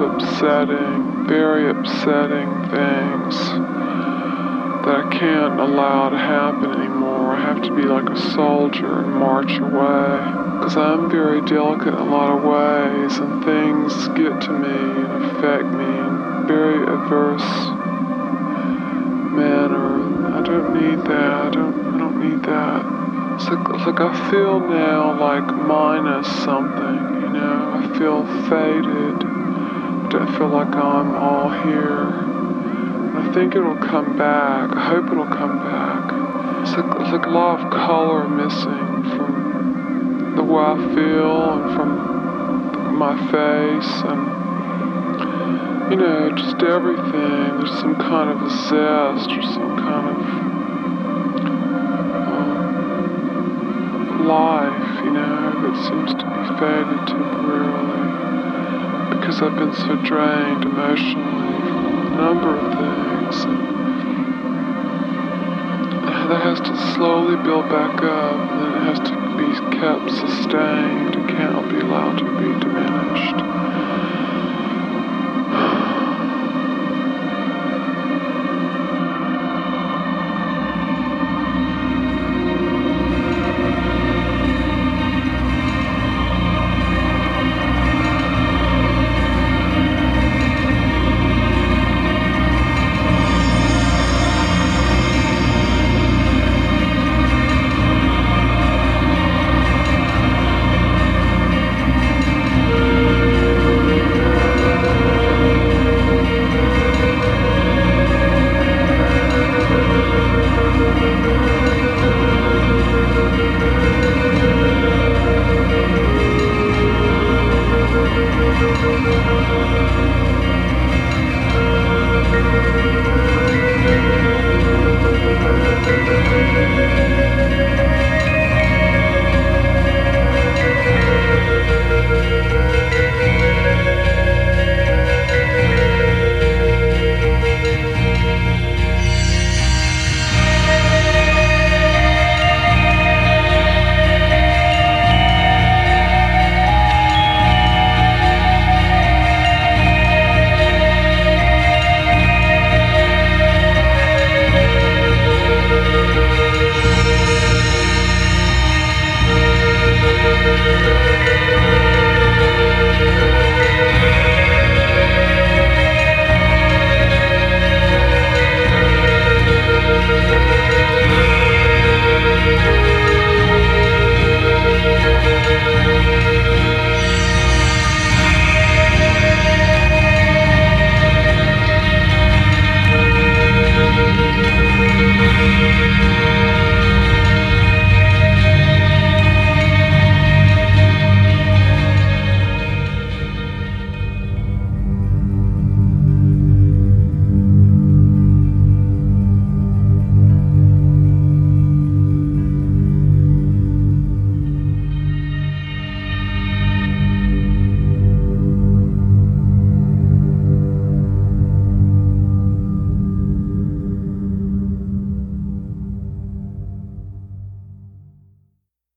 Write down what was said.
upsetting, very upsetting things that I can't allow to happen anymore. I have to be like a soldier and march away. Because I'm very delicate in a lot of ways, and things get to me and affect me in very adverse manner. I don't need that. I don't need that. It's like I feel now like minus something, you know. I feel faded. I don't feel like I'm all here. I think it'll come back. I hope it'll come back. It's like a lot of color missing from the way I feel and from my face and, you know, just everything. There's some kind of a zest or some kind of life, you know, that seems to be faded temporarily because I've been so drained emotionally from a number of things. And that has to slowly build back up, and then it has to be kept sustained. It can't be allowed to be